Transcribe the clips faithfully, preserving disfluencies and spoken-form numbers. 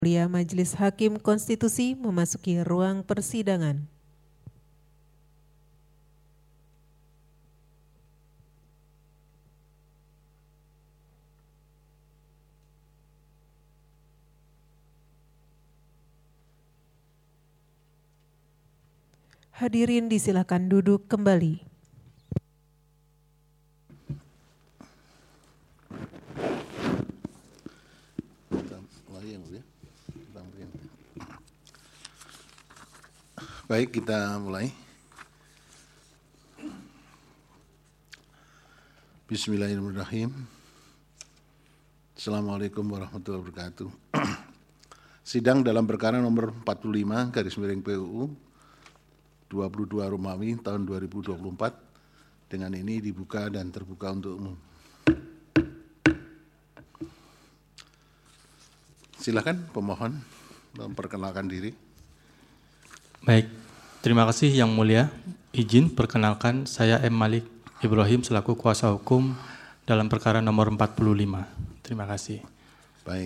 Mulia Majelis Hakim Konstitusi memasuki ruang persidangan. Hadirin disilakan duduk kembali. Baik, kita mulai. Bismillahirrahmanirrahim. Assalamualaikum warahmatullahi wabarakatuh. Sidang dalam perkara nomor empat puluh lima garis miring P U U dua puluh dua Romawi tahun dua ribu dua puluh empat dengan ini dibuka dan terbuka untuk umum. Silakan pemohon memperkenalkan diri. Baik, terima kasih Yang Mulia. Izin perkenalkan, saya M. Malik Ibrahim selaku kuasa hukum dalam perkara nomor empat puluh lima. Terima kasih. Baik.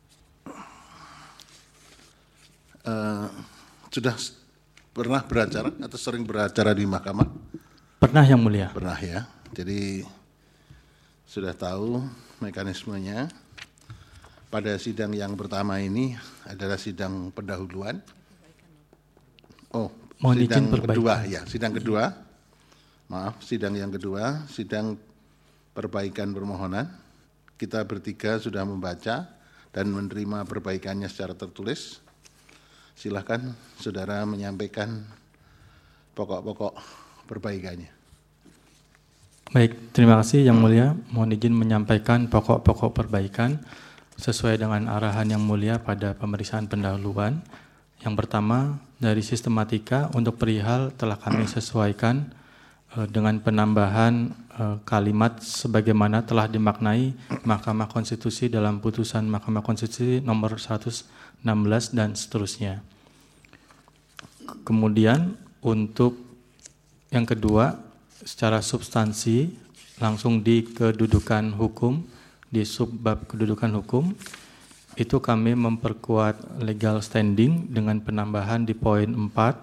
Uh, sudah pernah beracara atau sering beracara di mahkamah? Pernah Yang Mulia. Pernah ya. Jadi sudah tahu mekanismenya. Pada sidang yang pertama ini adalah sidang pendahuluan. Oh, mohon sidang izin kedua ya, sidang kedua. Maaf, sidang yang kedua, sidang perbaikan permohonan. Kita bertiga sudah membaca dan menerima perbaikannya secara tertulis. Silakan saudara menyampaikan pokok-pokok perbaikannya. Baik, terima kasih Yang Mulia. Mohon izin menyampaikan pokok-pokok perbaikan sesuai dengan arahan Yang Mulia pada pemeriksaan pendahuluan. Yang pertama, dari sistematika untuk perihal telah kami sesuaikan uh, dengan penambahan uh, kalimat sebagaimana telah dimaknai Mahkamah Konstitusi dalam putusan Mahkamah Konstitusi nomor seratus enam belas dan seterusnya. Kemudian untuk yang kedua, secara substansi langsung di kedudukan hukum, di subbab kedudukan hukum, itu kami memperkuat legal standing dengan penambahan di poin empat,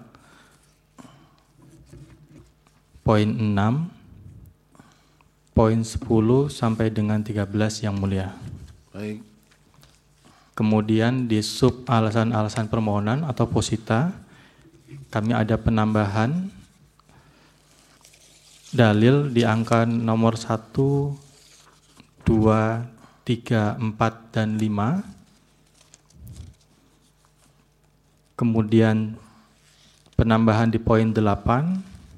poin enam, poin sepuluh sampai dengan tiga belas Yang Mulia. Baik. Kemudian di sub alasan-alasan permohonan atau posita, kami ada penambahan dalil di angka nomor satu, dua, tiga, empat, dan lima. Kemudian penambahan di poin delapan.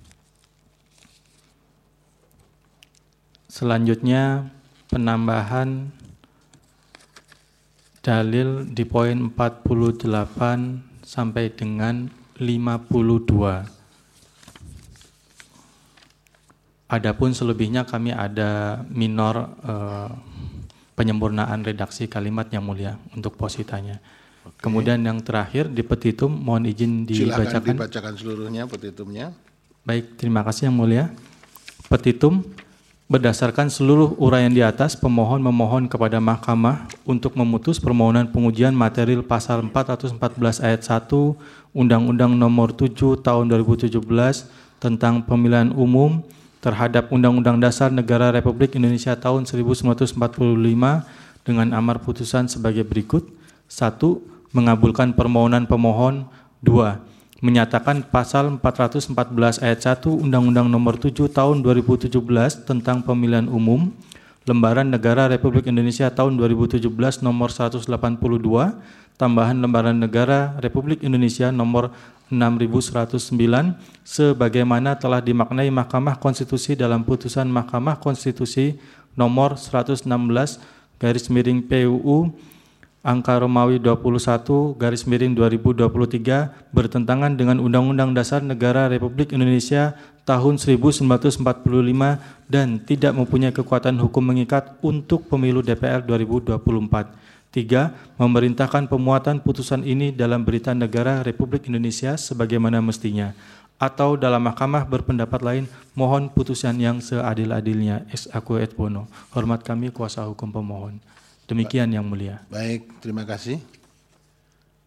Selanjutnya penambahan dalil di poin empat puluh delapan sampai dengan lima puluh dua. Adapun selebihnya kami ada minor eh, penyempurnaan redaksi kalimat Yang Mulia untuk positanya. Oke. Kemudian yang terakhir di petitum mohon izin dibacakan. Silakan dibacakan seluruhnya petitumnya. Baik, terima kasih Yang Mulia. Petitum berdasarkan seluruh uraian di atas, pemohon memohon kepada Mahkamah untuk memutus permohonan pengujian material pasal empat ratus empat belas ayat satu Undang-Undang Nomor tujuh Tahun dua ribu tujuh belas tentang Pemilihan Umum terhadap Undang-Undang Dasar Negara Republik Indonesia tahun seribu sembilan ratus empat puluh lima dengan amar putusan sebagai berikut. Satu. Mengabulkan permohonan pemohon. Dua. Menyatakan pasal empat ratus empat belas ayat satu Undang-Undang Nomor tujuh Tahun dua ribu tujuh belas tentang Pemilihan Umum Lembaran Negara Republik Indonesia tahun dua ribu tujuh belas nomor seratus delapan puluh dua, tambahan Lembaran Negara Republik Indonesia nomor enam ribu seratus sembilan sebagaimana telah dimaknai Mahkamah Konstitusi dalam putusan Mahkamah Konstitusi nomor seratus enam belas garis miring P U U angka Romawi dua puluh satu garis miring dua ribu dua puluh tiga bertentangan dengan Undang-Undang Dasar Negara Republik Indonesia tahun seribu sembilan ratus empat puluh lima dan tidak mempunyai kekuatan hukum mengikat untuk pemilu D P R dua ribu dua puluh empat. Tiga. Memerintahkan pemuatan putusan ini dalam Berita Negara Republik Indonesia sebagaimana mestinya. Atau dalam mahkamah berpendapat lain, mohon putusan yang seadil-adilnya. Ex aequo et bono. Hormat kami kuasa hukum pemohon. Demikian Yang Mulia. Baik, terima kasih.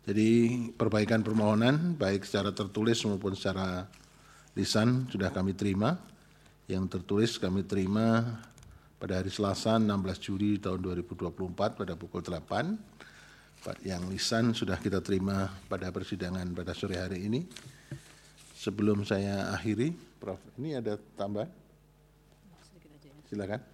Jadi perbaikan permohonan baik secara tertulis maupun secara lisan sudah kami terima. Yang tertulis kami terima pada hari Selasa enam belas Juli tahun dua ribu dua puluh empat pada pukul delapan. Yang lisan sudah kita terima pada persidangan pada sore hari ini. Sebelum saya akhiri, Prof, ini ada tambahan? Silakan.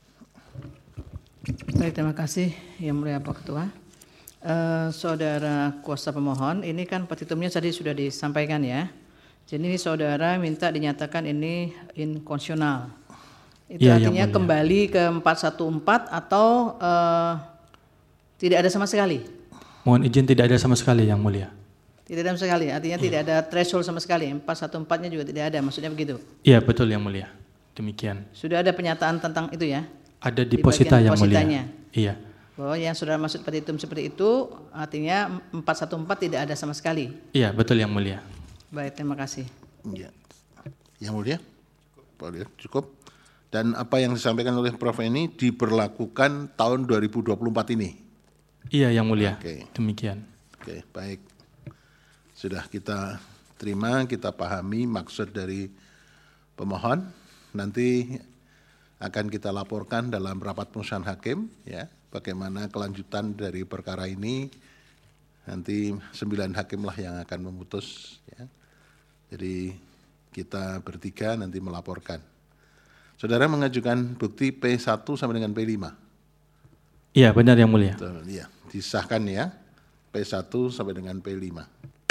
Baik, terima kasih Yang Mulia Pak Ketua. Uh, Saudara kuasa pemohon, ini kan petitumnya tadi sudah disampaikan ya. Jadi ini saudara minta dinyatakan ini inkonstitusional. Itu ya, artinya kembali ke empat satu empat atau uh, tidak ada sama sekali? Mohon izin tidak ada sama sekali Yang Mulia. Tidak ada sama sekali, artinya ya. Tidak ada threshold sama sekali, empat satu empat-nya juga tidak ada, maksudnya begitu? Iya betul Yang Mulia, demikian. Sudah ada pernyataan tentang itu ya? Ada di, di posita Yang Mulia. Iya. Bahwa yang saudara maksud petitum seperti itu artinya empat satu empat tidak ada sama sekali? Iya betul Yang Mulia. Baik, terima kasih. Ya. Yang Mulia, cukup. Dan apa yang disampaikan oleh Prof ini diberlakukan tahun dua ribu dua puluh empat ini? Iya Yang Mulia, Oke. Demikian. Oke, baik. Sudah kita terima, kita pahami maksud dari pemohon. Nanti akan kita laporkan dalam rapat pemutusan hakim, ya, bagaimana kelanjutan dari perkara ini. Nanti sembilan hakimlah yang akan memutus, ya. Jadi kita bertiga nanti melaporkan. Saudara mengajukan bukti P satu sampai dengan P lima. Iya benar Yang Mulia. Betul, iya, disahkan ya, P satu sampai dengan P lima.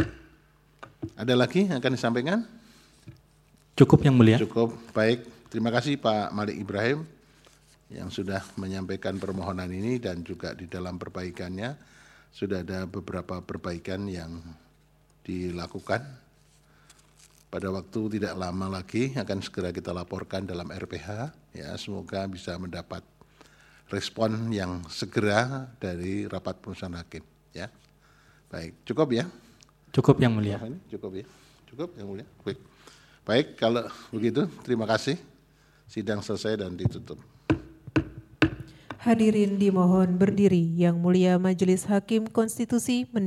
Ada lagi yang akan disampaikan? Cukup Yang Mulia. Cukup, baik. Terima kasih Pak Malik Ibrahim yang sudah menyampaikan permohonan ini dan juga di dalam perbaikannya sudah ada beberapa perbaikan yang dilakukan. Pada waktu tidak lama lagi akan segera kita laporkan dalam R P H, ya, semoga bisa mendapat respon yang segera dari rapat pemutusan hakim, ya. Baik, cukup ya? Cukup Yang Mulia. Cukup ya? Cukup Yang Mulia? Baik. Baik, kalau begitu terima kasih. Sidang selesai dan ditutup. Hadirin dimohon berdiri. Yang Mulia Majelis Hakim Konstitusi